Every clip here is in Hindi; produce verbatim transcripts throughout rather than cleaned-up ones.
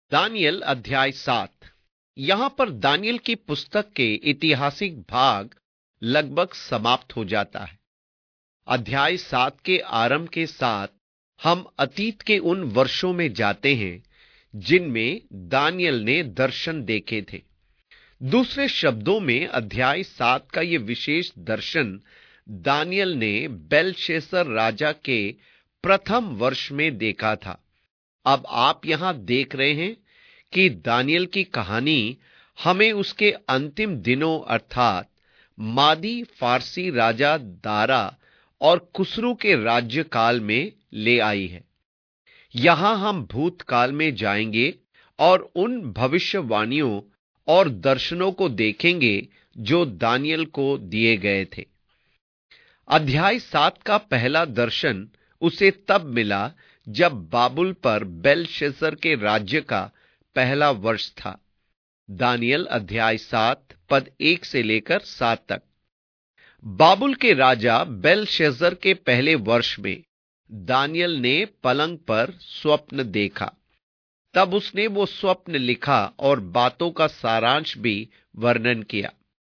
दानियल अध्याय सात। यहां पर दानियल की पुस्तक के ऐतिहासिक भाग लगभग समाप्त हो जाता है। अध्याय सात के आरंभ के साथ हम अतीत के उन वर्षों में जाते हैं जिनमें दानियल ने दर्शन देखे थे। दूसरे शब्दों में अध्याय सात का यह विशेष दर्शन दानियल ने बेलशस्सर राजा के प्रथम वर्ष में देखा था। अब आप यहां देख रहे हैं कि दानियल की कहानी हमें उसके अंतिम दिनों अर्थात मादी फारसी राजा दारा और खुसरू के राज्य काल में ले आई है। यहां हम भूतकाल में जाएंगे और उन भविष्यवाणियों और दर्शनों को देखेंगे जो दानियल को दिए गए थे। अध्याय सात का पहला दर्शन उसे तब मिला जब बाबुल पर बेलशस्सर के राज्य का पहला वर्ष था। दानियल अध्याय सात पद एक से लेकर सात तक। बाबुल के राजा बेलशस्सर के पहले वर्ष में दानियल ने पलंग पर स्वप्न देखा। तब उसने वो स्वप्न लिखा और बातों का सारांश भी वर्णन किया।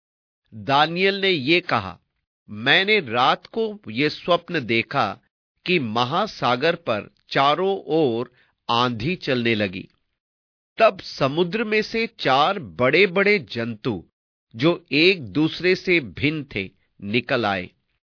दानियल ने यह कहा, मैंने रात को यह स्वप्न देखा कि महासागर पर चारों ओर आंधी चलने लगी। तब समुद्र में से चार बड़े बड़े जंतु जो एक दूसरे से भिन्न थे निकल आए।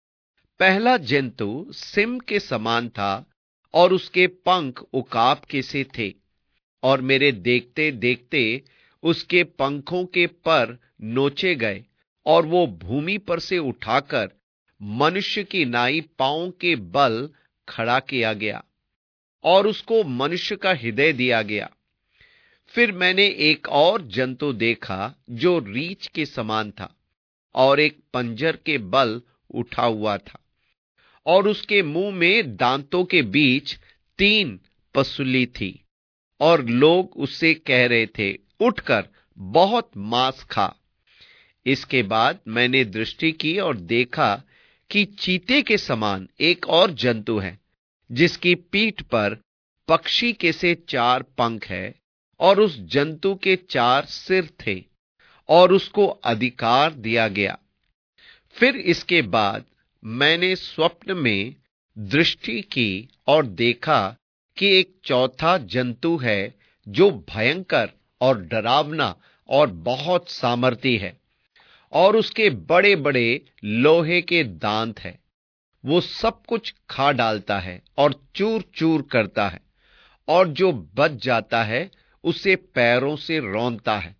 पहला जंतु सिंह के समान था और उसके पंख उकाब के से थे, और मेरे देखते देखते उसके पंखों के पर नोचे गए और वो भूमि पर से उठाकर मनुष्य की नाई पांव के बल खड़ा किया गया और उसको मनुष्य का हृदय दिया गया। फिर मैंने एक और जंतु देखा जो रीछ के समान था और एक पंजर के बल उठा हुआ था, और उसके मुंह में दांतों के बीच तीन पसुली थी, और लोग उससे कह रहे थे, उठकर बहुत मांस खा। इसके बाद मैंने दृष्टि की और देखा कि चीते के समान एक और जंतु है जिसकी पीठ पर पक्षी के से चार पंख है, और उस जंतु के चार सिर थे और उसको अधिकार दिया गया। फिर इसके बाद मैंने स्वप्न में दृष्टि की और देखा कि एक चौथा जंतु है जो भयंकर और डरावना और बहुत सामर्थी है, और उसके बड़े बड़े लोहे के दांत हैं। वो सब कुछ खा डालता है और चूर चूर करता है, और जो बच जाता है उसे पैरों से रौंदता है।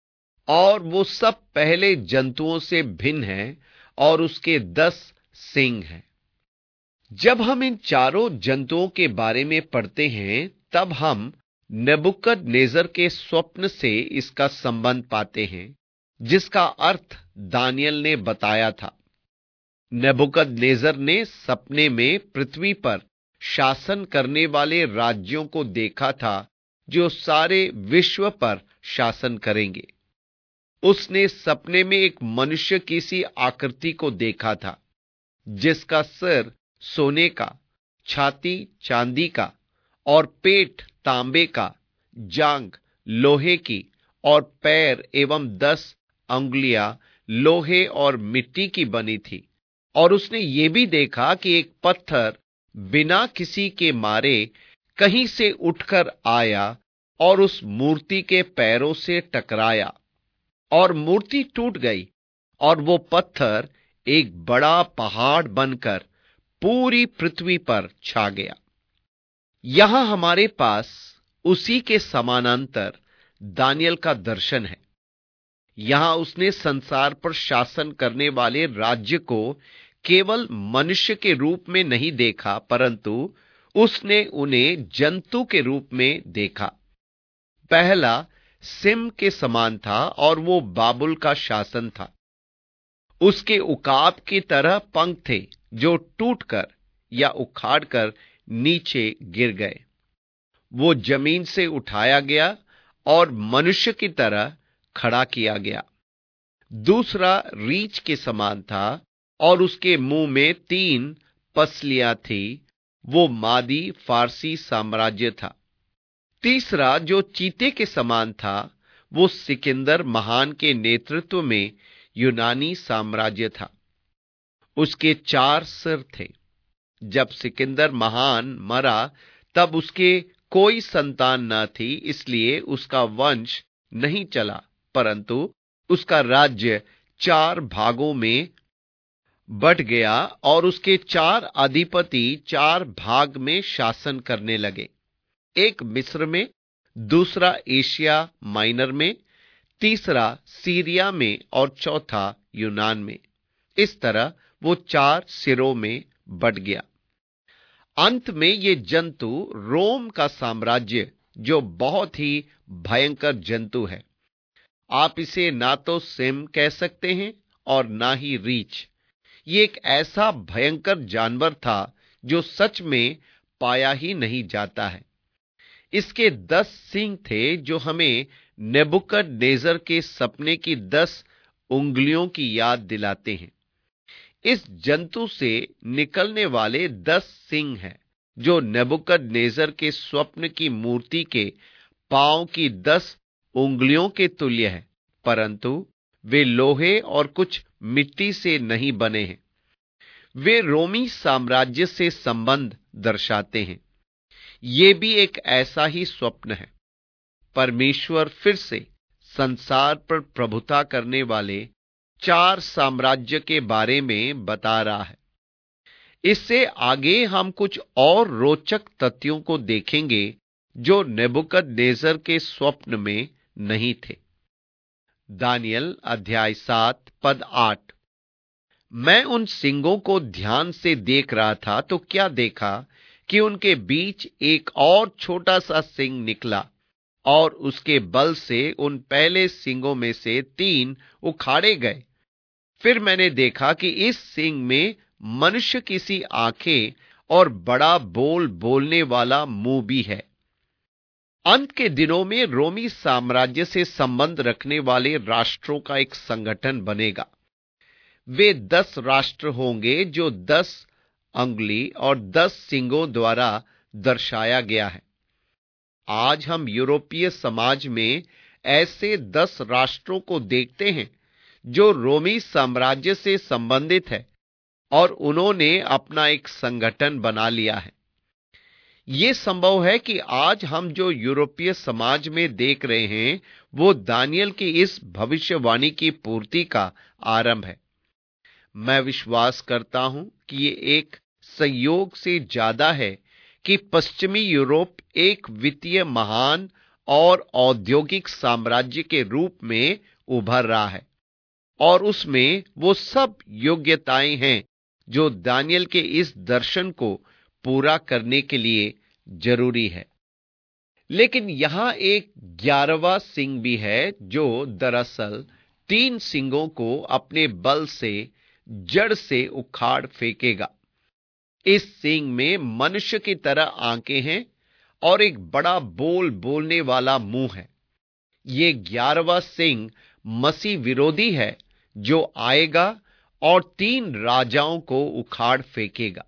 और वो सब पहले जंतुओं से भिन्न है और उसके दस सींग हैं। जब हम इन चारों जंतुओं के बारे में पढ़ते हैं तब हम नेबुकदनेस्सर के स्वप्न से इसका संबंध पाते हैं, जिसका अर्थ दानियल ने बताया था। नेबुकदनेस्सर ने सपने में पृथ्वी पर शासन करने वाले राज्यों को देखा था जो सारे विश्व पर शासन करेंगे। उसने सपने में एक मनुष्य की सी आकृति को देखा था, जिसका सिर सोने का, छाती चांदी का और पेट तांबे का, जांघ लोहे की और पैर एवं दस अंगुलियां लोहे और मिट्टी की बनी थी। और उसने ये भी देखा कि एक पत्थर बिना किसी के मारे कहीं से उठकर आया और उस मूर्ति के पैरों से टकराया, और मूर्ति टूट गई, और वो पत्थर एक बड़ा पहाड़ बनकर पूरी पृथ्वी पर छा गया। यहां हमारे पास उसी के समानांतर दानियल का दर्शन है। यहां उसने संसार पर शासन करने वाले राज्य को केवल मनुष्य के रूप में नहीं देखा, परंतु उसने उन्हें जंतु के रूप में देखा। पहला सिंह के समान था और वो बाबुल का शासन था। उसके उकाब की तरह पंख थे जो टूटकर या उखाड़कर नीचे गिर गए। वो जमीन से उठाया गया और मनुष्य की तरह खड़ा किया गया। दूसरा रीछ के समान था और उसके मुंह में तीन पसलियां थी। वो मादी फारसी साम्राज्य था। तीसरा, जो चीते के समान था, वो सिकंदर महान के नेतृत्व में यूनानी साम्राज्य था। उसके चार सिर थे। जब सिकंदर महान मरा तब उसके कोई संतान न थी, इसलिए उसका वंश नहीं चला, परंतु उसका राज्य चार भागों में बट गया और उसके चार अधिपति चार भाग में शासन करने लगे। एक मिस्र में, दूसरा एशिया माइनर में, तीसरा सीरिया में और चौथा यूनान में। इस तरह वो चार सिरों में बट गया। अंत में ये जंतु रोम का साम्राज्य, जो बहुत ही भयंकर जंतु है, आप इसे ना तो सिम कह सकते हैं और ना ही रीछ। ये एक ऐसा भयंकर जानवर था जो सच में पाया ही नहीं जाता है। इसके दस सींग थे, जो हमें नेबुकदनेस्सर के सपने की दस उंगलियों की याद दिलाते हैं। इस जंतु से निकलने वाले दस सींग हैं, जो नेबुकदनेस्सर के स्वप्न की मूर्ति के पांव की दस उंगलियों के तुल्य है, परंतु वे लोहे और कुछ मिट्टी से नहीं बने हैं। वे रोमी साम्राज्य से संबंध दर्शाते हैं। ये भी एक ऐसा ही स्वप्न है। परमेश्वर फिर से संसार पर प्रभुता करने वाले चार साम्राज्य के बारे में बता रहा है। इससे आगे हम कुछ और रोचक तथ्यों को देखेंगे जो नेबुकदनेस्सर के स्वप्न में नहीं थे। दानियल अध्याय सात पद आठ। मैं उन सिंगों को ध्यान से देख रहा था तो क्या देखा कि उनके बीच एक और छोटा सा सिंग निकला और उसके बल से उन पहले सिंगों में से तीन उखाड़े गए। फिर मैंने देखा कि इस सिंग में मनुष्य की सी आंखें और बड़ा बोल बोलने वाला मुंह भी है। अंत के दिनों में रोमी साम्राज्य से संबंध रखने वाले राष्ट्रों का एक संगठन बनेगा। वे दस राष्ट्र होंगे जो दस अंगुली और दस सिंगों द्वारा दर्शाया गया है। आज हम यूरोपीय समाज में ऐसे दस राष्ट्रों को देखते हैं जो रोमी साम्राज्य से संबंधित है और उन्होंने अपना एक संगठन बना लिया है। यह संभव है कि आज हम जो यूरोपीय समाज में देख रहे हैं वो दानियल की इस भविष्यवाणी की पूर्ति का आरंभ है। मैं विश्वास करता हूं कि ये एक संयोग से ज्यादा है कि पश्चिमी यूरोप एक वित्तीय महान और औद्योगिक साम्राज्य के रूप में उभर रहा है और उसमें वो सब योग्यताएं हैं जो दानियल के इस दर्शन को पूरा करने के लिए जरूरी है। लेकिन यहां एक ग्यारहवां सिंह भी है जो दरअसल तीन सिंगों को अपने बल से जड़ से उखाड़ फेंकेगा। इस सिंह में मनुष्य की तरह आंखें हैं और एक बड़ा बोल बोलने वाला मुंह है। ये ग्यारहवां सिंह मसीह विरोधी है जो आएगा और तीन राजाओं को उखाड़ फेंकेगा।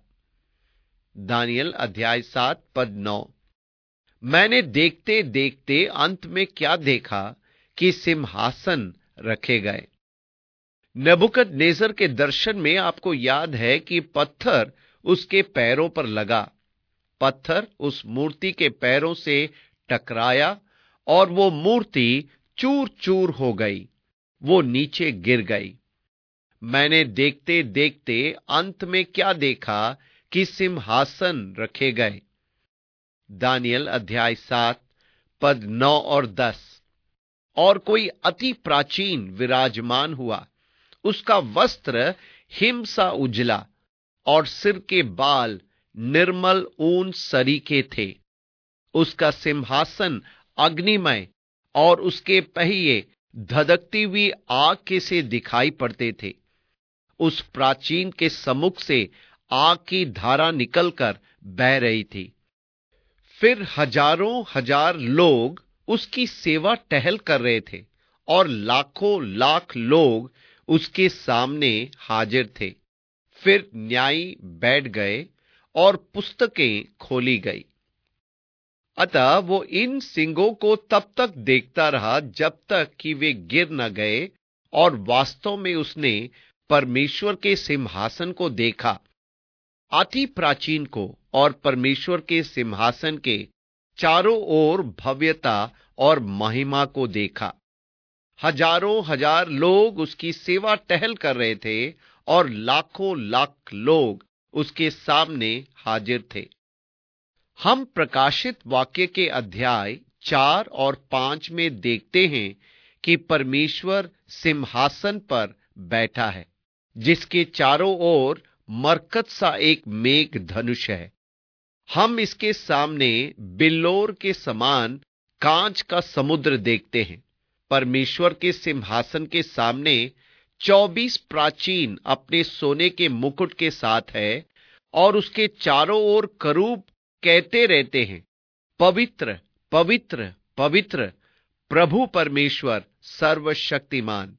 दानियल अध्याय सात पद नौ। मैंने देखते देखते अंत में क्या देखा कि सिंहासन रखे गए। नेबुकदनेस्सर के दर्शन में आपको याद है कि पत्थर उसके पैरों पर लगा। पत्थर उस मूर्ति के पैरों से टकराया और वो मूर्ति चूर चूर हो गई, वो नीचे गिर गई। मैंने देखते देखते अंत में क्या देखा कि सिंहासन रखे गए। दानियल अध्याय सात पद नौ और दस। और कोई अति प्राचीन विराजमान हुआ, उसका वस्त्र हिम सा उजला और सिर के बाल निर्मल ऊन सरीखे थे। उसका सिंहासन अग्निमय और उसके पहिए धधकती हुई आग के से दिखाई पड़ते थे। उस प्राचीन के सम्मुख से आग की धारा निकलकर बह रही थी। फिर हजारों हजार लोग उसकी सेवा टहल कर रहे थे और लाखों लाख लोग उसके सामने हाजिर थे। फिर न्यायी बैठ गए और पुस्तकें खोली गई। अतः वो इन सींगों को तब तक देखता रहा जब तक कि वे गिर न गए, और वास्तव में उसने परमेश्वर के सिंहासन को देखा, अति प्राचीन को, और परमेश्वर के सिंहासन के चारों ओर भव्यता और महिमा को देखा। हजारों हजार लोग उसकी सेवा टहल कर रहे थे और लाखों लाख लोग उसके सामने हाजिर थे। हम प्रकाशित वाक्य के अध्याय चार और पांच में देखते हैं कि परमेश्वर सिंहासन पर बैठा है, जिसके चारों ओर मरकत सा एक मेघ धनुष है। हम इसके सामने बिल्लोर के समान कांच का समुद्र देखते हैं। परमेश्वर के सिंहासन के सामने चौबीस प्राचीन अपने सोने के मुकुट के साथ है, और उसके चारों ओर करूब कहते रहते हैं, पवित्र पवित्र पवित्र प्रभु परमेश्वर सर्वशक्तिमान।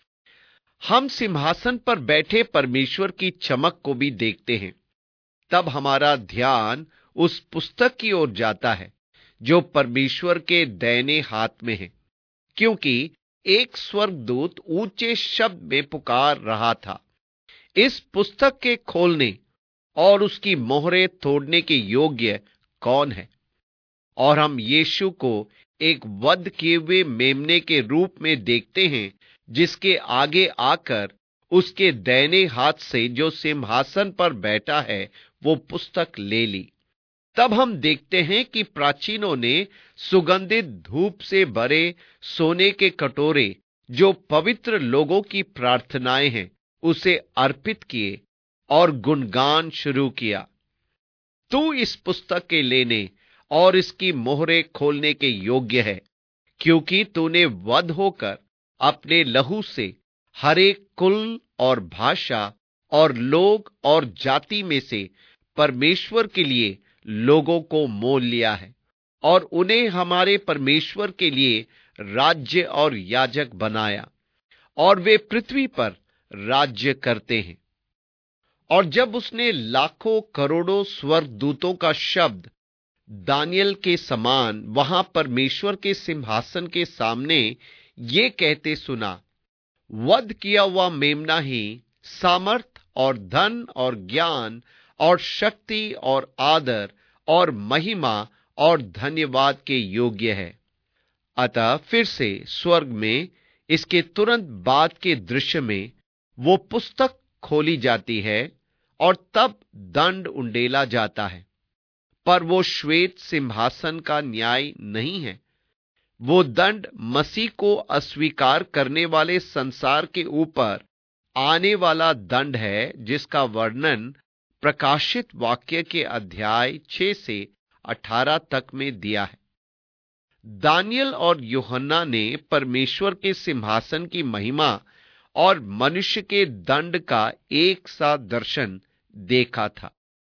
हम सिंहासन पर बैठे परमेश्वर की चमक को भी देखते हैं। तब हमारा ध्यान उस पुस्तक की ओर जाता है जो परमेश्वर के दाहिने हाथ में है, क्योंकि एक स्वर्गदूत ऊंचे शब्द में पुकार रहा था, इस पुस्तक के खोलने और उसकी मोहरें तोड़ने के योग्य कौन है? और हम यीशु को एक वध किए हुए मेमने के रूप में देखते हैं, जिसके आगे आकर उसके दाहिने हाथ से जो सिंहासन पर बैठा है वो पुस्तक ले ली। तब हम देखते हैं कि प्राचीनों ने सुगंधित धूप से भरे सोने के कटोरे, जो पवित्र लोगों की प्रार्थनाएं हैं, उसे अर्पित किए और गुणगान शुरू किया। तू इस पुस्तक के लेने और इसकी मोहरें खोलने के योग्य है, क्योंकि तूने वध होकर अपने लहू से हर एक कुल और भाषा और लोग और जाति में से परमेश्वर के लिए लोगों को मोल लिया है, और उन्हें हमारे परमेश्वर के लिए राज्य और याजक बनाया, और वे पृथ्वी पर राज्य करते हैं। और जब उसने लाखों करोड़ों स्वर्गदूतों का शब्द दानियल के समान वहां परमेश्वर के सिंहासन के सामने ये कहते सुना, वध किया हुआ मेमना ही सामर्थ और धन और ज्ञान और शक्ति और आदर और महिमा और धन्यवाद के योग्य है। अतः फिर से स्वर्ग में इसके तुरंत बाद के दृश्य में वो पुस्तक खोली जाती है, और तब दंड उंडेला जाता है। पर वो श्वेत सिंहासन का न्याय नहीं है, वो दंड मसीह को अस्वीकार करने वाले संसार के ऊपर आने वाला दंड है, जिसका वर्णन प्रकाशित वाक्य के अध्याय छह से अठारह तक में दिया है। दानियल और यूहन्ना ने परमेश्वर के सिंहासन की महिमा और मनुष्य के दंड का एक सा दर्शन देखा था।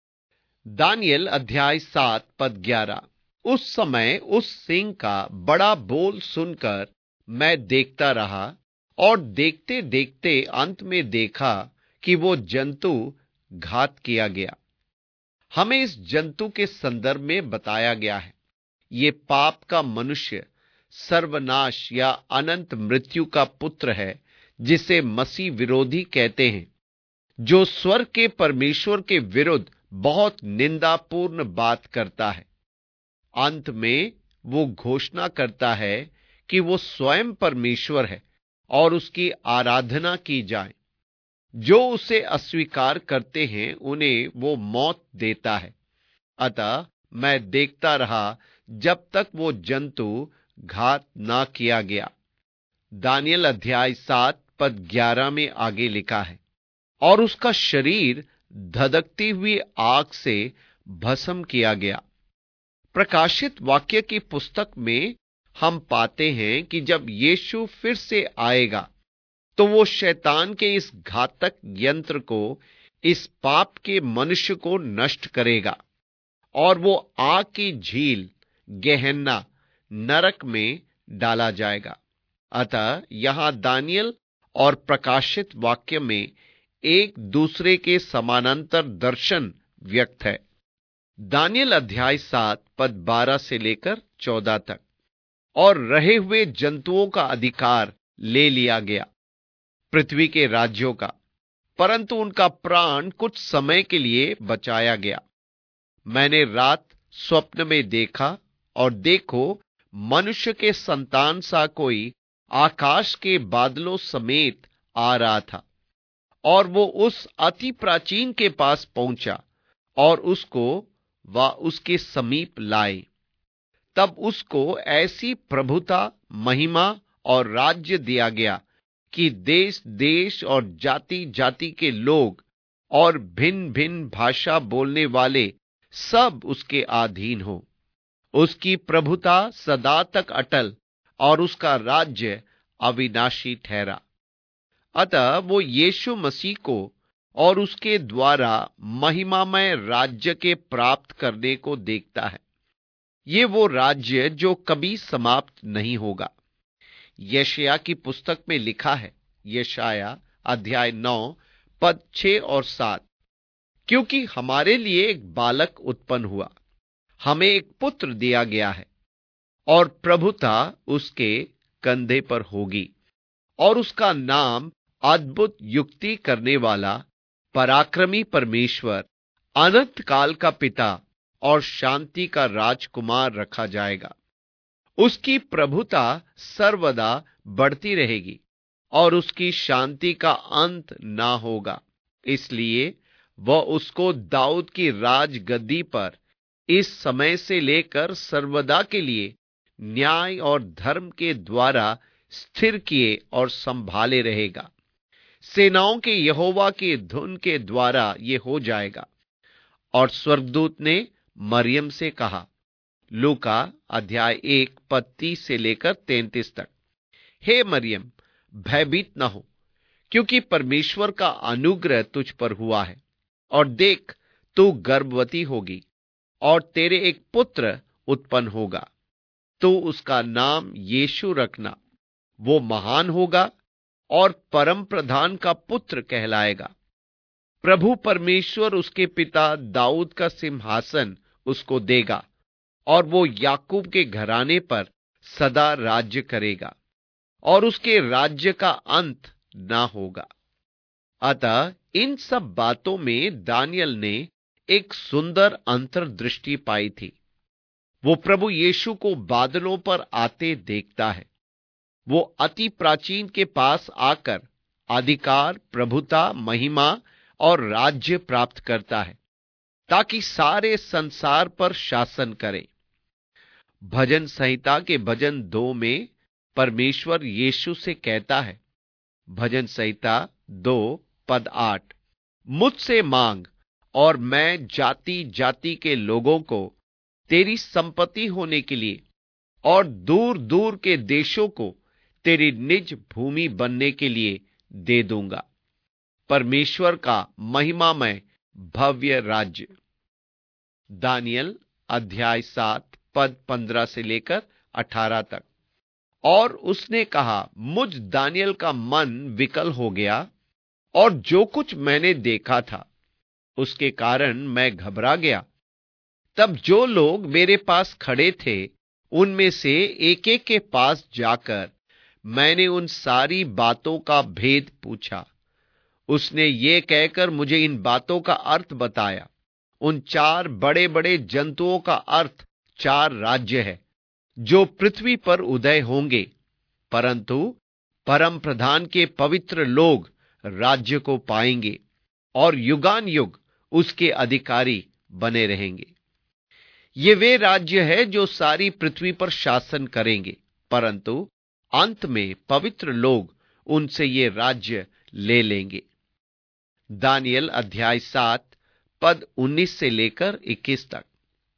दानियल अध्याय सात पद ग्यारह। उस समय उस सिंह का बड़ा बोल सुनकर मैं देखता रहा, और देखते देखते अंत में देखा कि वो जंतु घात किया गया। हमें इस जंतु के संदर्भ में बताया गया है, ये पाप का मनुष्य, सर्वनाश या अनंत मृत्यु का पुत्र है, जिसे मसीह विरोधी कहते हैं, जो स्वर्ग के परमेश्वर के विरुद्ध बहुत निंदापूर्ण बात करता है। अंत में वो घोषणा करता है कि वो स्वयं परमेश्वर है और उसकी आराधना की जाए। जो उसे अस्वीकार करते हैं उन्हें वो मौत देता है। अतः मैं देखता रहा जब तक वो जंतु घात ना किया गया। दानियल अध्याय सात पद ग्यारह में आगे लिखा है, और उसका शरीर धधकती हुई आग से भस्म किया गया। प्रकाशित वाक्य की पुस्तक में हम पाते हैं कि जब यीशु फिर से आएगा तो वो शैतान के इस घातक यंत्र को, इस पाप के मनुष्य को नष्ट करेगा, और वो आग की झील गेहन्ना नरक में डाला जाएगा। अतः यहां दानियल और प्रकाशित वाक्य में एक दूसरे के समानांतर दर्शन व्यक्त है। दानियल अध्याय सात पद बारह से लेकर चौदह तक। और रहे हुए जंतुओं का अधिकार ले लिया गया, पृथ्वी के राज्यों का, परंतु उनका प्राण कुछ समय के लिए बचाया गया। मैंने रात स्वप्न में देखा, और देखो, मनुष्य के संतान सा कोई आकाश के बादलों समेत आ रहा था, और वो उस अति प्राचीन के पास पहुंचा और उसको व उसके समीप लाए। तब उसको ऐसी प्रभुता, महिमा और राज्य दिया गया कि देश देश और जाति जाति के लोग और भिन्न भिन्न भाषा बोलने वाले सब उसके अधीन हो। उसकी प्रभुता सदा तक अटल और उसका राज्य अविनाशी ठहरा। अतः वो यीशु मसीह को और उसके द्वारा महिमामय राज्य के प्राप्त करने को देखता है। ये वो राज्य जो कभी समाप्त नहीं होगा। यशाया की पुस्तक में लिखा है, यशाया अध्याय नौ पद छह और सात, क्योंकि हमारे लिए एक बालक उत्पन्न हुआ, हमें एक पुत्र दिया गया है, और प्रभुता उसके कंधे पर होगी, और उसका नाम अद्भुत युक्ति करने वाला, पराक्रमी परमेश्वर, अनंत काल का पिता और शांति का राजकुमार रखा जाएगा। उसकी प्रभुता सर्वदा बढ़ती रहेगी और उसकी शांति का अंत ना होगा। इसलिए वह उसको दाऊद की राजगद्दी पर इस समय से लेकर सर्वदा के लिए न्याय और धर्म के द्वारा स्थिर किए और संभाले रहेगा। सेनाओं के यहोवा की धुन के द्वारा ये हो जाएगा। और स्वर्गदूत ने मरियम से कहा, लूका अध्याय एक पद तीस से लेकर तैंतीस तक, हे मरियम, भयभीत न हो, क्योंकि परमेश्वर का अनुग्रह तुझ पर हुआ है। और देख, तू गर्भवती होगी और तेरे एक पुत्र उत्पन्न होगा। तो उसका नाम यीशु रखना। वो महान होगा और परम प्रधान का पुत्र कहलाएगा। प्रभु परमेश्वर उसके पिता दाऊद का सिंहासन उसको देगा, और वो याकूब के घराने पर सदा राज्य करेगा, और उसके राज्य का अंत ना होगा। अतः इन सब बातों में दानियल ने एक सुंदर अंतर्दृष्टि पाई थी। वो प्रभु यीशु को बादलों पर आते देखता है। वो अति प्राचीन के पास आकर अधिकार, प्रभुता, महिमा और राज्य प्राप्त करता है, ताकि सारे संसार पर शासन करे। भजन संहिता के भजन दो में परमेश्वर यीशु से कहता है, भजन संहिता दो पद आठ, मुझसे मांग और मैं जाति जाति के लोगों को तेरी संपत्ति होने के लिए और दूर दूर के देशों को तेरी निज भूमि बनने के लिए दे दूंगा। परमेश्वर का महिमामय भव्य राज्य। दानियल अध्याय सात पद पंद्रह से लेकर अठारह तक। और उसने कहा, मुझ दानियल का मन विकल हो गया, और जो कुछ मैंने देखा था उसके कारण मैं घबरा गया। तब जो लोग मेरे पास खड़े थे उनमें से एक एक के पास जाकर मैंने उन सारी बातों का भेद पूछा। उसने ये कहकर मुझे इन बातों का अर्थ बताया। उन चार बड़े बड़े जंतुओं का अर्थ चार राज्य है जो पृथ्वी पर उदय होंगे, परंतु परम प्रधान के पवित्र लोग राज्य को पाएंगे और युगान युग उसके अधिकारी बने रहेंगे। ये वे राज्य है जो सारी पृथ्वी पर शासन करेंगे, परंतु अंत में पवित्र लोग उनसे ये राज्य ले लेंगे। दानियल अध्याय सात पद उन्नीस से लेकर इक्कीस तक।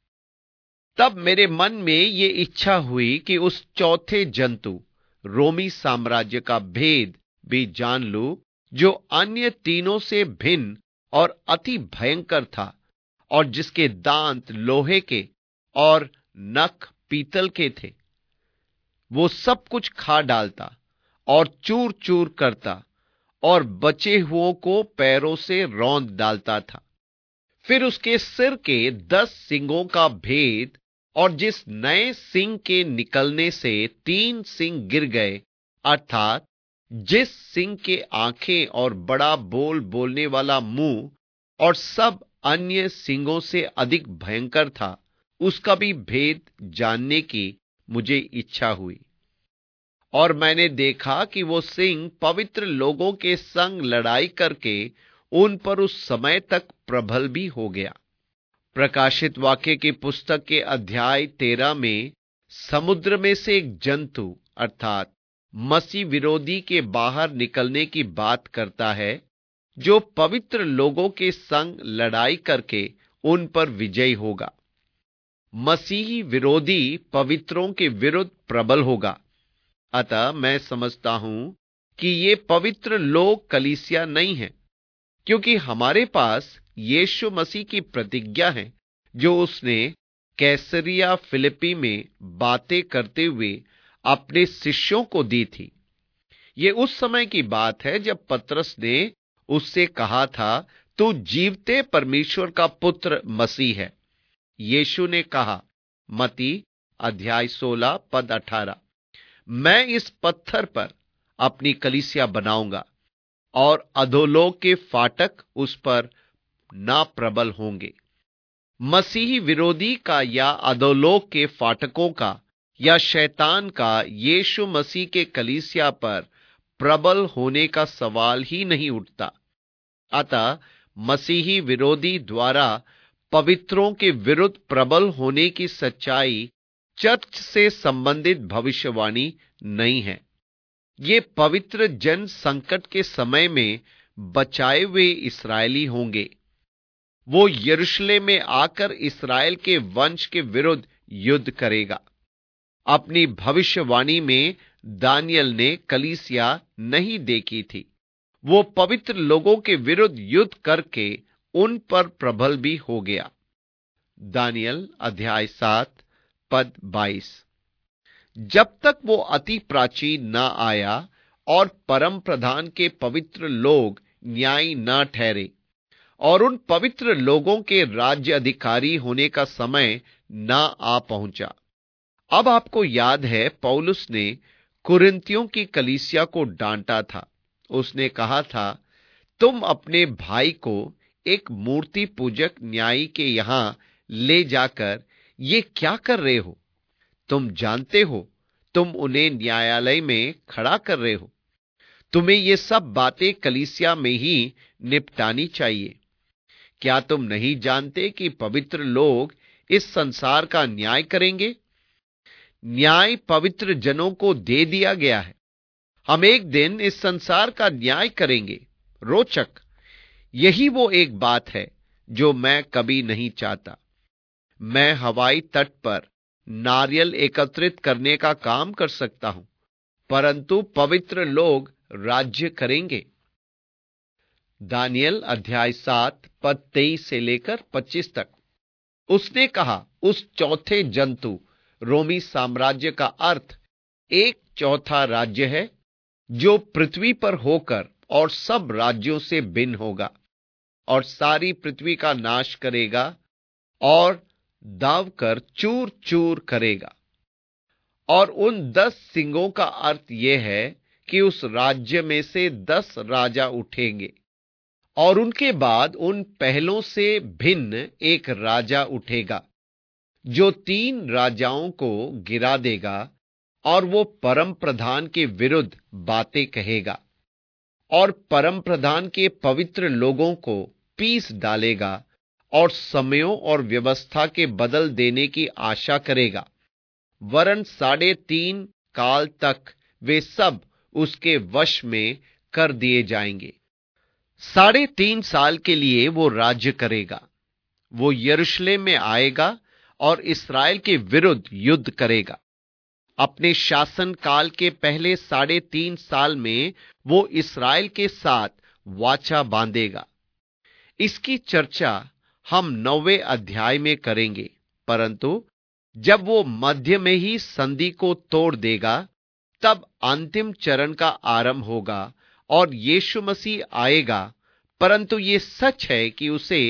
तब मेरे मन में ये इच्छा हुई कि उस चौथे जंतु रोमी साम्राज्य का भेद भी जान लूं, जो अन्य तीनों से भिन्न और अति भयंकर था, और जिसके दांत लोहे के और नख पीतल के थे। वो सब कुछ खा डालता और चूर चूर करता और बचे हुओं को पैरों से रौंद डालता था। फिर उसके सिर के दस सींगों का भेद, और जिस नए सींग के निकलने से तीन सींग गिर गए, अर्थात जिस सींग के आंखें और बड़ा बोल बोलने वाला मुंह और सब अन्य सींगों से अधिक भयंकर था, उसका भी भेद जानने की मुझे इच्छा हुई। और मैंने देखा कि वो सिंह पवित्र लोगों के संग लड़ाई करके उन पर उस समय तक प्रबल भी हो गया। प्रकाशित वाक्य की पुस्तक के अध्याय तेरह में समुद्र में से एक जंतु अर्थात मसीह विरोधी के बाहर निकलने की बात करता है, जो पवित्र लोगों के संग लड़ाई करके उन पर विजयी होगा। मसीही विरोधी पवित्रों के विरुद्ध प्रबल होगा। अतः मैं समझता हूं कि ये पवित्र लोग कलीसिया नहीं है, क्योंकि हमारे पास यीशु मसीह की प्रतिज्ञा है, जो उसने कैसरिया फिलिप्पी में बातें करते हुए अपने शिष्यों को दी थी। ये उस समय की बात है जब पतरस ने उससे कहा था, तू जीवते परमेश्वर का पुत्र मसीह है। यीशु ने कहा, मत्ती अध्याय सोलह पद अठारह, मैं इस पत्थर पर अपनी कलीसिया बनाऊंगा और अधोलोक के फाटक उस पर ना प्रबल होंगे। मसीही विरोधी का या अधोलोक के फाटकों का या शैतान का यीशु मसीह के कलीसिया पर प्रबल होने का सवाल ही नहीं उठता। अतः मसीही विरोधी द्वारा पवित्रों के विरुद्ध प्रबल होने की सच्चाई चर्च से संबंधित भविष्यवाणी नहीं है। ये पवित्र जन संकट के समय में बचाए हुए इस्राएली होंगे। वो यरूशलेम में आकर इस्राएल के वंश के विरुद्ध युद्ध करेगा। अपनी भविष्यवाणी में दानियल ने कलीसिया नहीं देखी थी। वो पवित्र लोगों के विरुद्ध युद्ध करके उन पर प्रबल भी हो गया। दानियल अध्याय सात पद बाईस। जब तक वो अति प्राचीन न आया और परम प्रधान के पवित्र लोग न्यायी न ठहरे और उन पवित्र लोगों के राज्य अधिकारी होने का समय न आ पहुंचा। अब आपको याद है, पौलुस ने कुरिन्थियों की कलीसिया को डांटा था। उसने कहा था, तुम अपने भाई को एक मूर्ति पूजक न्यायी के यहां ले जाकर ये क्या कर रहे हो? तुम जानते हो तुम उन्हें न्यायालय में खड़ा कर रहे हो। तुम्हें ये सब बातें कलीसिया में ही निपटानी चाहिए। क्या तुम नहीं जानते कि पवित्र लोग इस संसार का न्याय करेंगे? न्याय पवित्र जनों को दे दिया गया है। हम एक दिन इस संसार का न्याय करेंगे। रोचक, यही वो एक बात है जो मैं कभी नहीं चाहता। मैं हवाई तट पर नारियल एकत्रित करने का काम कर सकता हूं, परंतु पवित्र लोग राज्य करेंगे। दानियल अध्याय सात पद तेईस से लेकर पच्चीस तक। उसने कहा, उस चौथे जंतु रोमी साम्राज्य का अर्थ एक चौथा राज्य है, जो पृथ्वी पर होकर और सब राज्यों से भिन्न होगा और सारी पृथ्वी का नाश करेगा और दाव कर चूर चूर करेगा। और उन दस सिंगों का अर्थ यह है कि उस राज्य में से दस राजा उठेंगे और उनके बाद उन पहलों से भिन्न एक राजा उठेगा, जो तीन राजाओं को गिरा देगा, और वो परम प्रधान के विरुद्ध बातें कहेगा और परम प्रधान के पवित्र लोगों को पीस डालेगा और समयों और व्यवस्था के बदल देने की आशा करेगा। वरन साढ़े तीन काल तक वे सब उसके वश में कर दिए जाएंगे। साढ़े तीन साल के लिए वो राज्य करेगा। वो यरूशलेम में आएगा और इस्राएल के विरुद्ध युद्ध करेगा। अपने शासन काल के पहले साढ़े तीन साल में वो इस्राएल के साथ वाचा बांधेगा। इसकी चर्चा हम नौवें अध्याय में करेंगे, परंतु जब वो मध्य में ही संधि को तोड़ देगा, तब अंतिम चरण का आरंभ होगा और यीशु मसीह आएगा। परंतु ये सच है कि उसे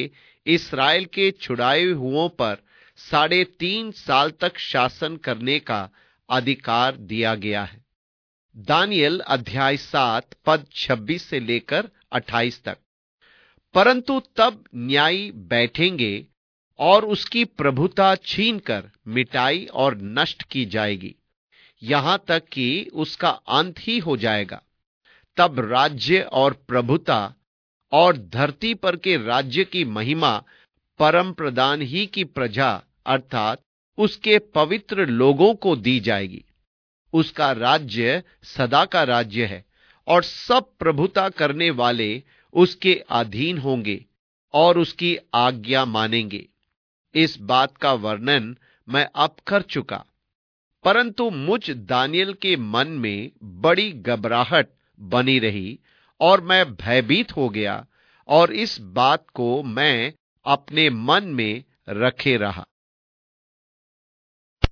इस्राएल के छुड़ाए हुओं पर साढ़े तीन साल तक शासन करने का अधिकार दिया गया है। दानियल अध्याय सात पद छब्बीस से लेकर अट्ठाईस तक। परंतु तब न्यायी बैठेंगे और उसकी प्रभुता छीनकर मिटाई और नष्ट की जाएगी, यहां तक कि उसका अंत ही हो जाएगा। तब राज्य और प्रभुता और धरती पर के राज्य की महिमा परम प्रधान ही की प्रजा अर्थात उसके पवित्र लोगों को दी जाएगी। उसका राज्य सदा का राज्य है और सब प्रभुता करने वाले उसके अधीन होंगे और उसकी आज्ञा मानेंगे। इस बात का वर्णन मैं अब कर चुका, परंतु मुझ दानियल के मन में बड़ी घबराहट बनी रही और मैं भयभीत हो गया और इस बात को मैं अपने मन में रखे रहा।